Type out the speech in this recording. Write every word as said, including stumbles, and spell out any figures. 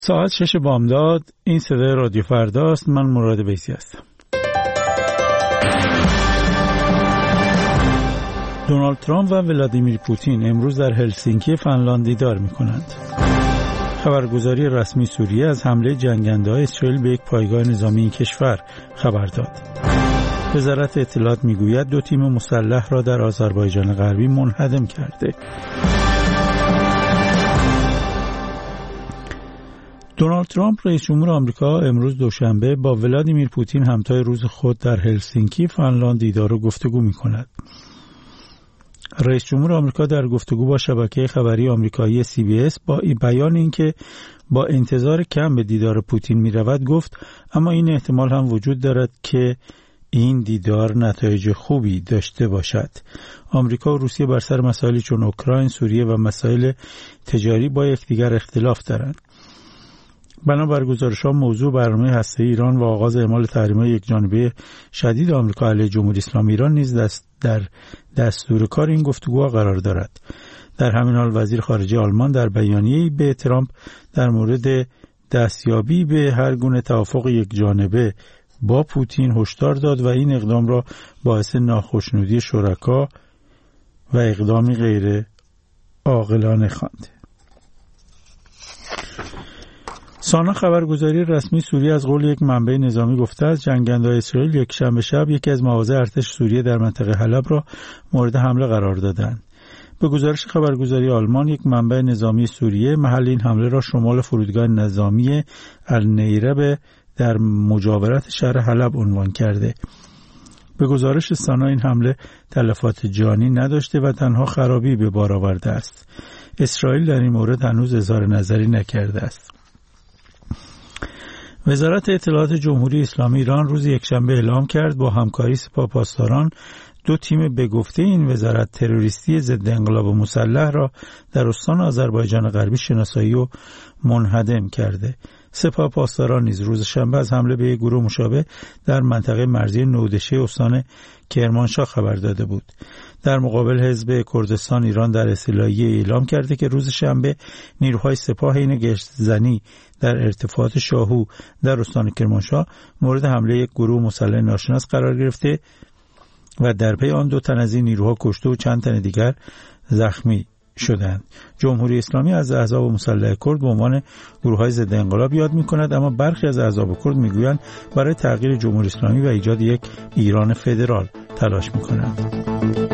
ساعت شش بامداد، این صدای رادیو فرداست. من مراد بیسی هستم. دونالد ترامپ و ولادیمیر پوتین امروز در هلسینکی فنلاند دیدار می‌کنند. خبرگزاری رسمی سوریه از حمله جنگنده‌های اسرائیل به یک پایگاه نظامی این کشور خبر داد. وزارت اطلاعات می‌گوید دو تیم مسلح را در آذربایجان غربی منهدم کرده. دونالد ترامپ رئیس جمهور آمریکا امروز دوشنبه با ولادیمیر پوتین همتای روز خود در هلسینکی فنلاند دیدار و گفتگو می‌کند. رئیس جمهور آمریکا در گفتگو با شبکه خبری آمریکایی سی بی اس با بیان اینکه با انتظار کم به دیدار پوتین می‌رود گفت اما این احتمال هم وجود دارد که این دیدار نتایج خوبی داشته باشد. آمریکا و روسیه بر سر مسائلی چون اوکراین، سوریه و مسائل تجاری با یکدیگر اختلاف دارند. بنابر گزارش‌ها موضوع برنامه هسته‌ای ایران و آغاز اعمال تحریم‌های یکجانبه شدید آمریکا علیه جمهوری اسلامی ایران نیز دست در دستور کار این گفتگوها قرار دارد. در همین حال وزیر خارجه آلمان در بیانیه‌ای به ترامپ در مورد دستیابی به هر گونه توافق یکجانبه با پوتین هشدار داد و این اقدام را باعث ناخشنودی شرکا و اقدامی غیر عاقلانه خواند. سانا خبرگزاری رسمی سوریه از قول یک منبع نظامی گفته است جنگنده‌های اسرائیل یک شنبه شب یکی از مواضع ارتش سوریه در منطقه حلب را مورد حمله قرار دادند. به گزارش خبرگزاری آلمان یک منبع نظامی سوریه محل این حمله را شمال فرودگاه نظامی النیرب در مجاورت شهر حلب عنوان کرده. به گزارش سانا این حمله تلفات جانی نداشته و تنها خرابی به بار آورده است. اسرائیل در این مورد هنوز اظهار نظری نکرده است. وزارت اطلاعات جمهوری اسلامی ایران روز یکشنبه اعلام کرد با همکاری سپاه پاسداران دو تیم به گفته این وزارت تروریستی ضد انقلاب مسلح را در استان آذربایجان غربی شناسایی و منهدم کرده. سپاه پاسداران نیز روز شنبه از حمله به یک گروه مشابه در منطقه مرزی نودشه استان کرمانشاه خبر داده بود. در مقابل حزب کردستان ایران در اصطلاحیه اعلام کرده که روز شنبه نیروهای سپاه حین گشت‌زنی در ارتفاعات شاهو در استان کرمانشاه مورد حمله یک گروه مسلح ناشناس قرار گرفته و در پی آن دو تن از این نیروها کشته و چند تن دیگر زخمی شدند. جمهوری اسلامی از احزاب مسلح کرد به عنوان گروه‌های ضد انقلاب یاد می‌کند، اما برخی از احزاب کرد می‌گویند برای تغییر جمهوری اسلامی و ایجاد یک ایران فدرال تلاش می‌کنند.